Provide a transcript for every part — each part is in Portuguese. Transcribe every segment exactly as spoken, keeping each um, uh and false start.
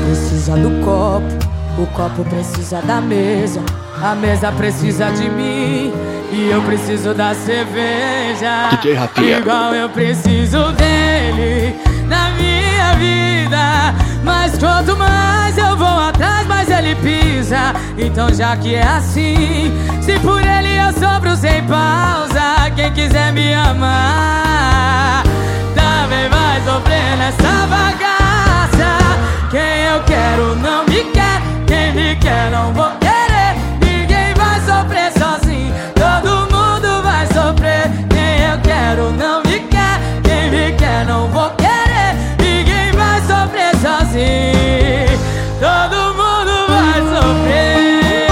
precisa do copo, o copo precisa da mesa, a mesa precisa de mim e eu preciso da cerveja. D J Rafinha. Igual eu preciso dele na minha vida, mas quanto mais eu vou atrás, mais ele pisa. Então já que é assim, se por ele eu sofro sem pausa, quem quiser me amar também vai sofrer nessa bagaça. Quem eu quero não me quer, quem me quer não vou querer. Ninguém vai sofrer sozinho, todo mundo vai sofrer. Quem eu quero não me quer, quem me quer não vou querer. Ninguém vai sofrer sozinho, todo mundo vai sofrer.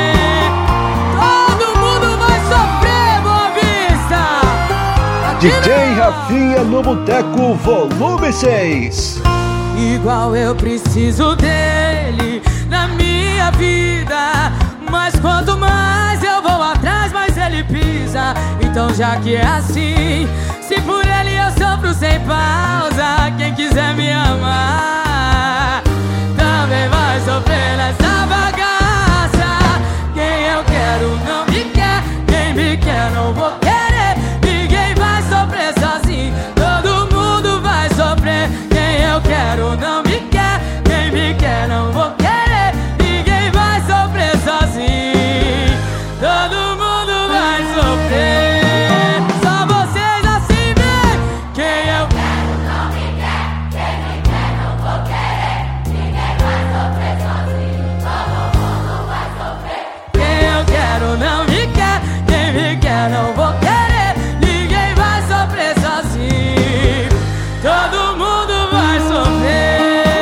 Todo mundo vai sofrer, Boa Vista. D J Rafinha no Boteco Volume seis. Igual eu preciso dele na minha vida, mas quanto mais eu vou atrás, mais ele pisa. Então já que é assim, se por ele eu sofro sem pausa, quem quiser me amar também vai sofrer nessa bagaça. Quem eu quero não me quer, quem me quer não vou querer. Ninguém vai sofrer sozinho, todo mundo vai sofrer. Quem eu quero não me quer, quem me quer não vou querer. Ninguém vai sofrer sozinho, todo mundo vai sofrer. Só vocês assim vê. Quem eu quero não me quer, quem me quer não vou querer. Ninguém vai sofrer sozinho, todo mundo vai sofrer. Quem eu quero não me quer, quem me quer não vou querer. Ninguém vai sofrer sozinho, todo mundo vai sofrer.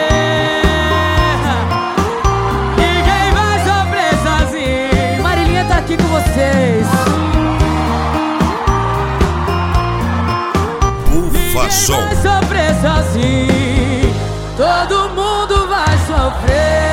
Ninguém vai sofrer sozinho. Marilinha tá aqui com vocês. Ufa Som. Ninguém vai sofrer sozinho, todo mundo vai sofrer.